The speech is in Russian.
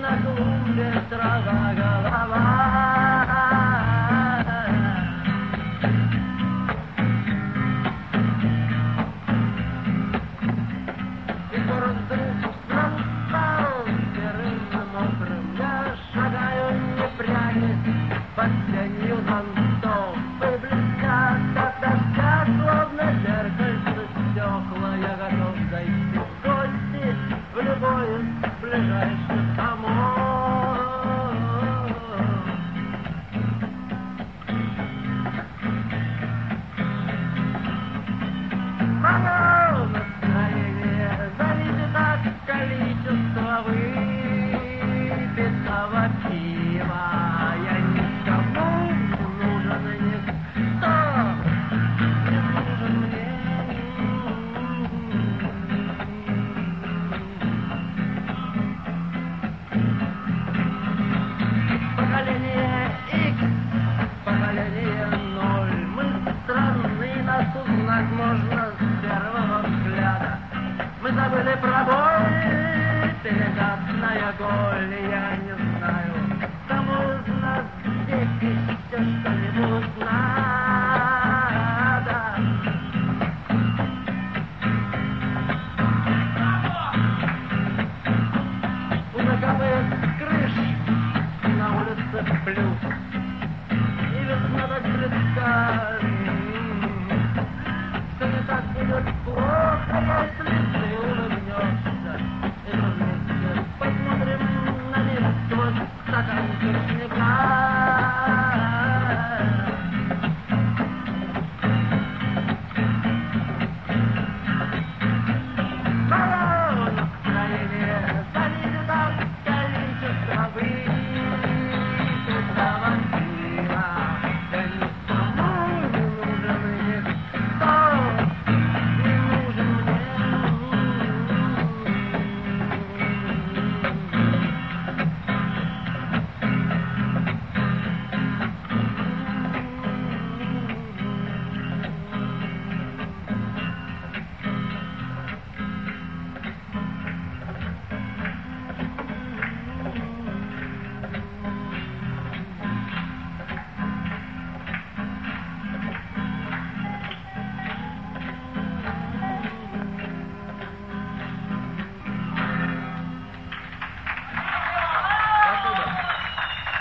на клумбе трава голова. И город вдруг сразу стал серым мокрым. Я шагаю, не прячась, под тенью зонтов. И блестят, как дождя, словно зеркальце стекла. Я готов зайти в гости в любой из ближайших домов. Мое настроение зависит от количества выпитого пива. Я никому не нужен, и никто не нужен мне. Поколение X, поколение 0. Мы странны, нас узнать можно с первого взгляда. Мы забыли про боль, деликатная голь. Я не знаю, кому из нас здесь еще что-нибудь надо. У боковых крыш на улице плюс, и весна так близка. Все не так будет плохо, если